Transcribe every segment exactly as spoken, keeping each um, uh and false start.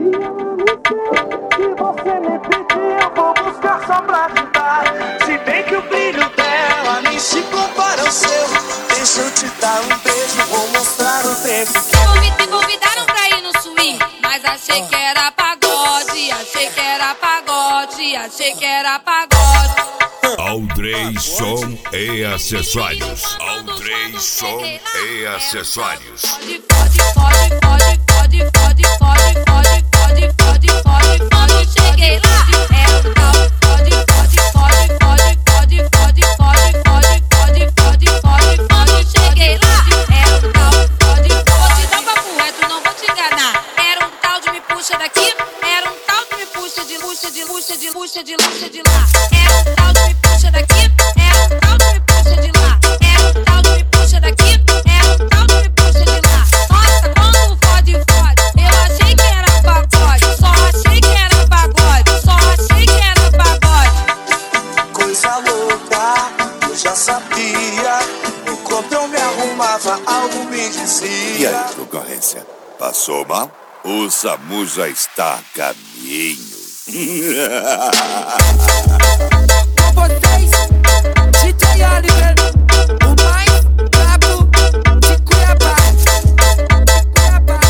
Se você me pedir, eu vou buscar só pra te dar. Se bem que o brilho dela nem se compara ao seu. Deixa eu te dar um beijo, vou mostrar o tempo. Me convidaram pra ir no swing, mas achei que era pagode. Achei que era pagode, achei que era pagode. Aldrey Som e Acessórios. Aldrey Som e Acessórios. Pode, pode, pode, pode, pode, pode, pode, pode, pode, pode, pode, pode, cheguei lá. É o tal. Pode, pode, pode, pode, pode, pode, pode, pode, pode, pode, pode, pode, cheguei lá. É o tal. Pode, vou te dar papo reto, não vou te enganar. Era um tal de me puxa daqui, era um tal de me puxa de puxa de puxa de puxa de puxa de lá. Era um tal de me puxa daqui, era um tal de me puxa de lá. Era um tal de me puxa daqui, era um tal de me puxa de lá. Nossa, quando fode, fode, eu achei que era pagode, só achei que era pagode, só achei que era pagode. Coisa louca, eu já sabia. Enquanto eu me arrumava, algo me dizia. E aí, concorrência? Passou mal? O SAMU já está a caminho. Com vocês, D J Oliver, o mais brabo de Cuiabá. Cuiabá.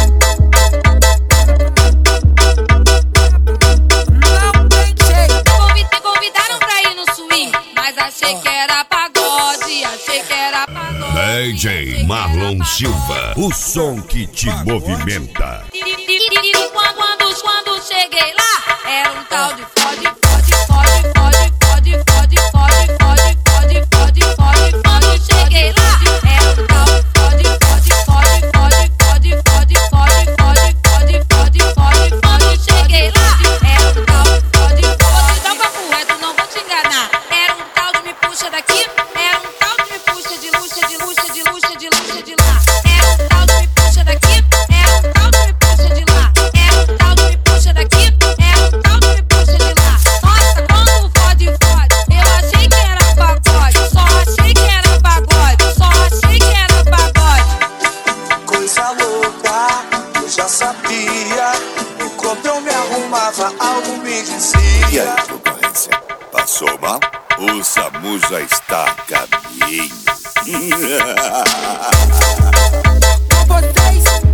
Não tem jeito. Me convidaram pra ir no swing, mas achei que era pagode, achei que era pagode. D J Marlon Silva, o som que te movimenta. E, e, e, e quando, quando, quando cheguei lá, era um tal de fode, fode, fode, fode, fode, fode, fode, fode, fode, fode, fode, fode, cheguei lá, era um tal de fode, fode, fode, fode, fode, fode, fode, fode, fode, fode, fode, cheguei lá, era um tal de fode, vou te dar um papo reto, não vou te enganar. Era um tal de me puxa daqui, era um tal de me puxa de luxa, de luxa, de luxa, de luxa, de lá. Era um tal de me puxa daqui, era um tal de me puxa de lá. Era um tal de me puxa daqui, era um tal de me puxa de lá. Nossa, quando fode, fode, eu achei que era pagode, só achei que era pagode, só achei que era pagode. Coisa louca, eu já sabia. Enquanto eu me arrumava, algo me dizia. E aí, concorrência? Passou mal? O SAMU já está a caminho. Com vocês,